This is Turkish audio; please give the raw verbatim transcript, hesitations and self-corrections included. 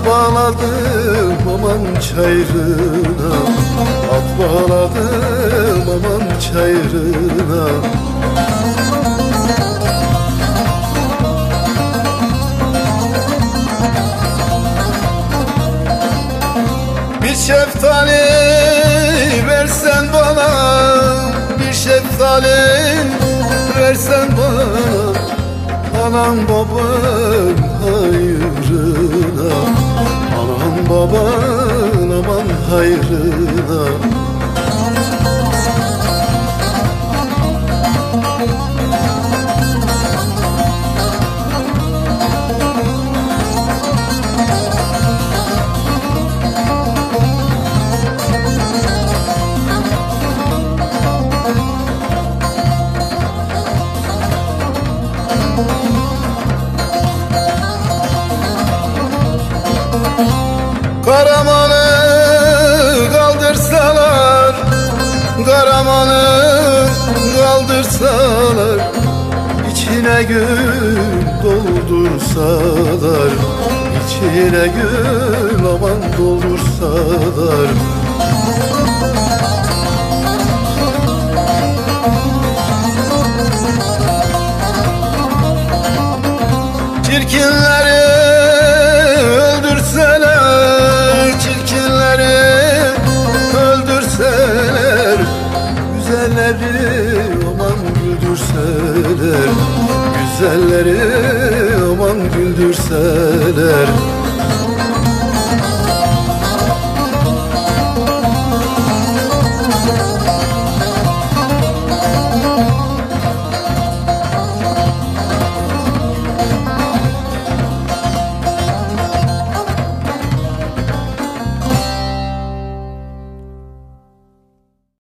bağladım aman çayrına, at bağladım aman çayrına. Bir şeftali versen bana, bir şeftali versen bana, anam babam hayrına, anam baban aman hayrına. Karamanı kaldırsalar, Karamanı kaldırsalar, içine gül doldursalar, içine gül aman doldursalar. Çirkinleri öldürseler, çirkinleri öldürseler, güzelleri aman güldürseler, güzelleri aman güldürseler.